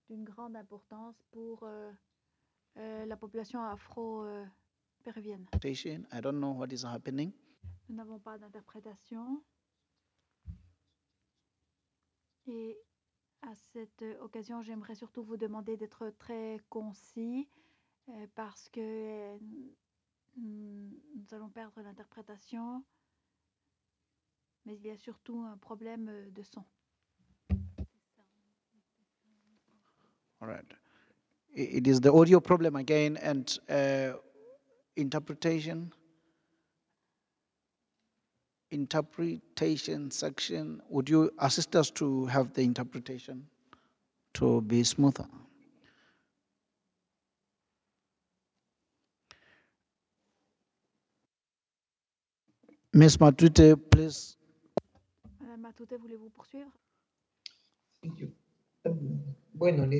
d'une grande importance pour la population afro-péruvienne. I don't know what is happening. Nous n'avons pas d'interprétation. Et à cette occasion, j'aimerais surtout vous demander d'être très concis parce que nous allons perdre l'interprétation. Mais il y a surtout un problème de son. All right. It is the audio problem again and interpretation section. Would you assist us to have the interpretation to be smoother? Ms. Matute, please. Madame Matute, voulez-vous poursuivre? Bueno,